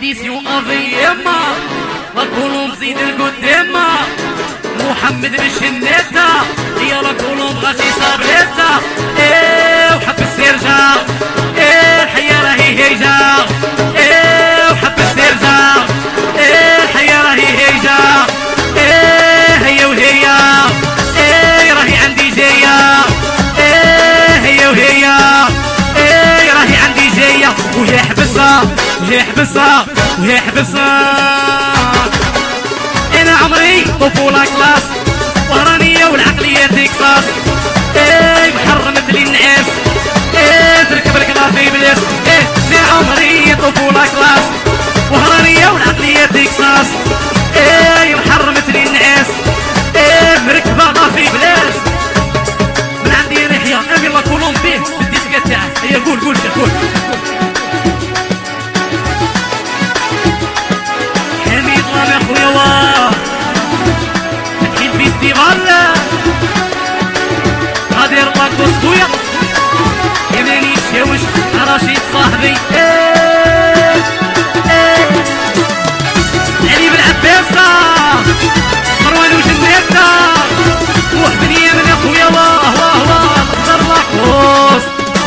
إديسيون أفيما لاكولوم زيد القدامة محمد بالشناتة هي لاكولوم غاشي صابريتا إيه وحب السيرجا إيه الحياة راهي هيجا إيه وحب السيرجا إيه الحياة راهي هيجا إيه هي وهي إيه راهي عندي جاية إيه هي وهي إيه راهي عندي جاية وهي حبسها وهي حبسها وهي حبسها انا عمري طفولة كلاس وهرانية والعقلية تكساس ايه محرمت لي النعاس ايه تركب الكلافي بلاس ايه انا عمري طفولة كلاس وهرانية والعقلية تكساس ايه محرمت لي النعاس ايه مركبة طافي بلاس من عندي ريحية ابي الله كولوم بيه بالديسكات تاعك هي قول قول قول حميد الله يا خويا واه تحيل فيستيفال غادي يرلاكوس خويا يماني الشاوش رشيد صاحبي علي بن عباسة مروان وجنيتة روح بنيامين يا خويا واه واه واه يرلاكوس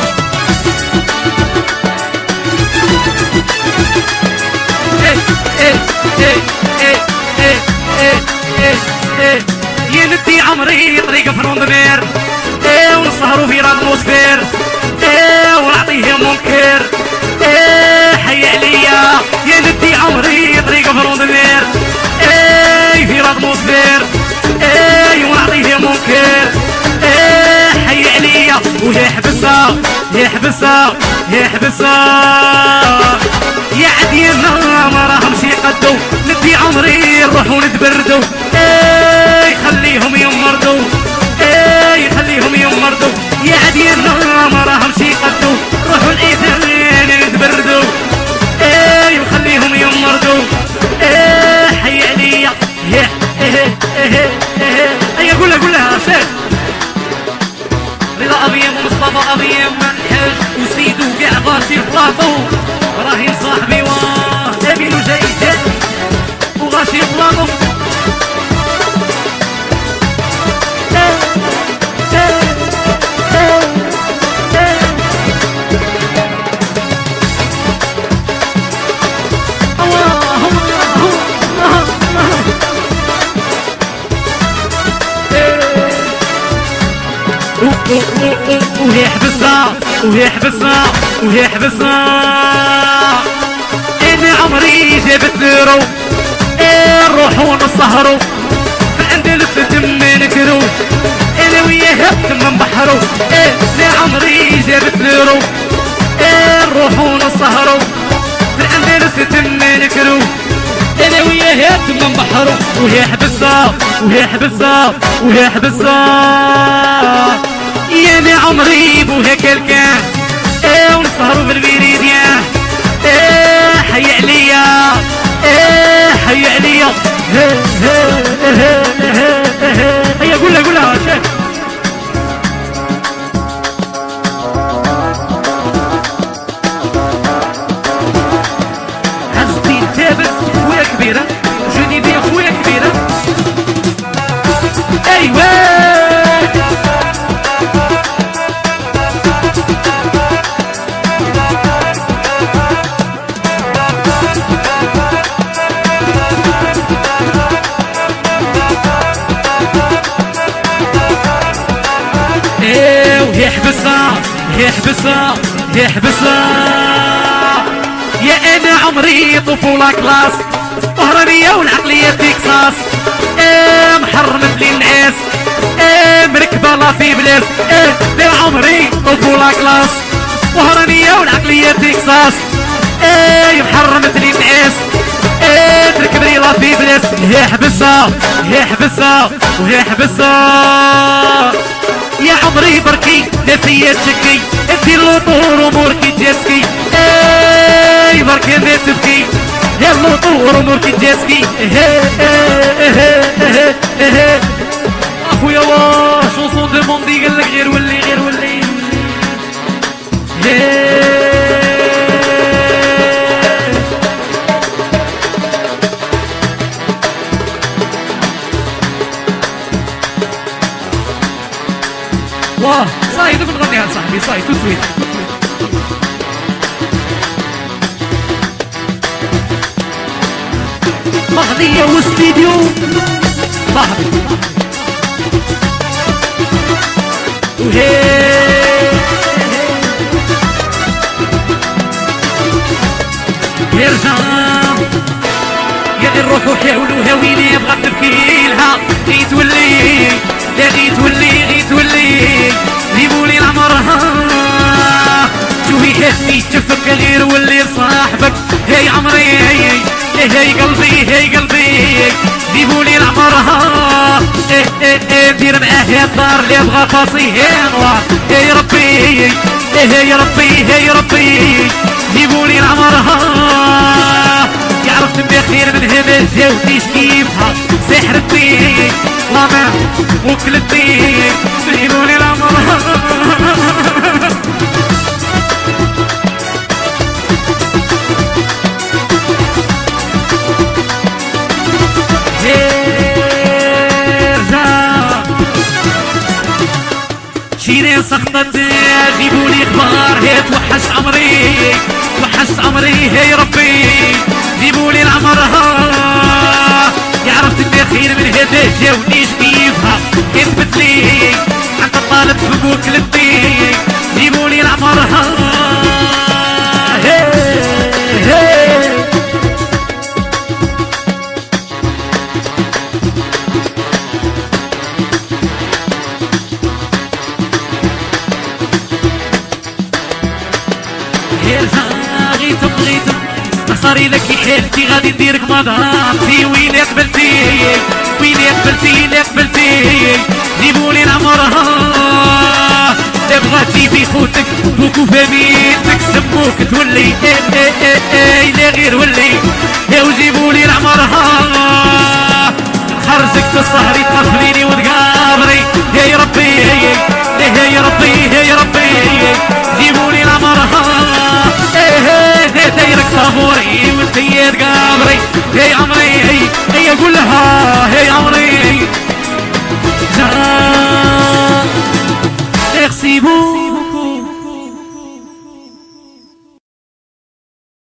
يا ندي عمري طريق فروندمير ايه ونسهروا في راتموسفير ايه ونعطيه منكر ايه حي عليا يا ندي عمري طريق فروندمير ايه في راتموسفير ايه ونعطيه منكر ايه حي عليا وهي حبسها يحبسها يحبسها يا عدينا ما راهمش يقدو ندي عمري نروحو نتبردو ايه خليهم يمرضو ايه خليهم يمرضو يا عدينا ما راهمش يقدو روحو الايدين نتبردو ايه وخليهم يمرضو ايه حي عليا ايه ايه ايه ايه ايه قولها قولها شيخ رضا ابيم ومصطفى ابيم منحج وسيد وكاع غاشي بلاطو ابراهيم صاحبي واه نبيل جيد وغاشي بلاطو وهي حبسها وهي حبسها وهي حبسها انا عمري جابت ليرو ايه نروحو نسهرو في اندلس تم نكرو انا وياها تم نبحرو ايه انا عمري جابت ليرو ايه نروحو نسهرو في اندلس تم نكرو انا وياها تم نبحرو وهي حبسها وهي حبسها وهي حبسها يا انا عمري بوها كالكان ايه ونسهروا بالميريديان ايه حي عليا ايه حي عليا هيا قولها قولها شيخ حسبي ثابت خويا كبيرة جوني بيا خويا كبيرة ايوه يحبسها يحبسها يا انا عمري طفولة كلاس وهرانية والعقلية تكساس ايه محرمت لي النعاس ايه مركبة لا في بلاس ايه يا عمري طفولة كلاس وهرانية والعقلية تكساس ايه محرمت لي النعاس ايه تركب لي لا في بلاس يحبسها يحبسها ويحبسها يا عمري بركي نفسية تشكي انتي اللطور اموركي تجاسكي اي بركي ما تبكي يا اللطور اموركي تجاسكي اخويا واه شونسون دو موندي قالك غير ولي غير ولي صاحبي صاي تو سويت مغنية واستديو صاحبي وهي يرجع يا غير روحو حاولوا هاويلي بغا تبكي لها غي تولي لا غي تولي جيبولي لعمرها شوفي هاتي تشوفك غير ولي صاحبك هاي عمري هاي قلبي جيبولي لعمرها دير معاه الدار اللي بغا فاصي نوار يا ربي جيبولي لعمرها عرفت بخير من هنا جاوتيش كيفها سحرتي لامع وكلتي جيبولي لعمرها شيرين سخطت جيبولي اخبار هي توحش عمري هي ربي جيبولي لعمرها عرفت بخير من هذا جاونيش كيفها كذبت لي حتى طالت بقوك لبي جيبولي لعمرها غيتم صاري لك حيلتي غادي نديرك مضامتي وين قبلتي جيبولي لعمرها لا بغاتي في خوتك بوكو فاميتك سموك تولي لا غير ولي يا وجيبولي لعمرها خرجك في الصهري تقفليني وتقابري يا ربي جيبولي لعمرها دايرك طابوري وانت يا تقابري يا عمري هي قول لها يا عمري اغسبوا